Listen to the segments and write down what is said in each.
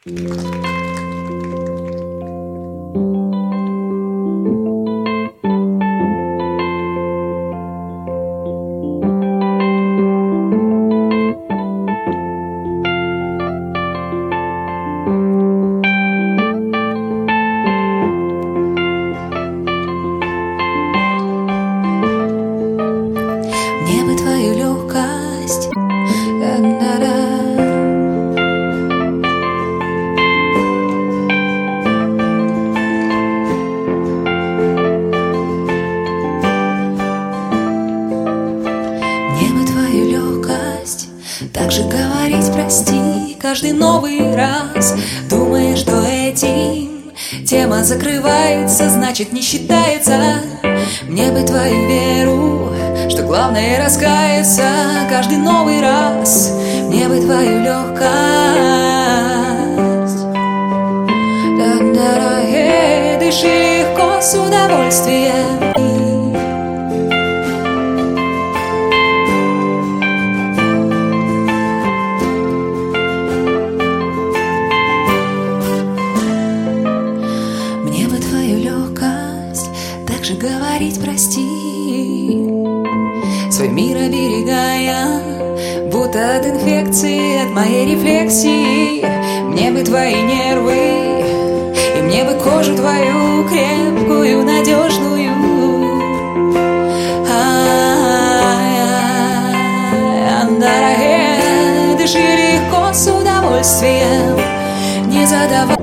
Мне бы твою легкость, мне бы твою легкость, так же говорить прости каждый новый раз. Думаешь, что этим тема закрывается, значит не считается. Мне бы твою веру, что главное раскаяться каждый новый раз. Мне бы твою легкость, дыши легко с удовольствием. Мне бы твою легкость, так же говорить прости, свой мир оберегая, будто от инфекции, от моей рефлексии. Мне бы твои нервы, и мне бы кожу твою крепкую, надежную. Дыши легко с удовольствием, не задавай.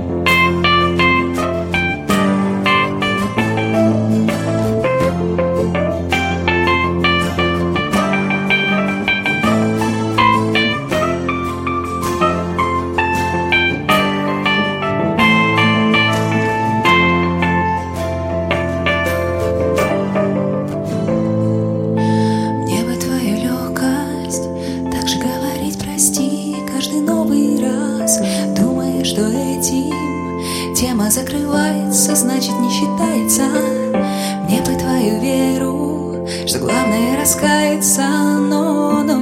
Мне бы твою легкость, так же говорить прости каждый новый раз. Думаешь, что этим тема закрывается, значит не считается. Мне бы твою веру, что главное раскаяться, но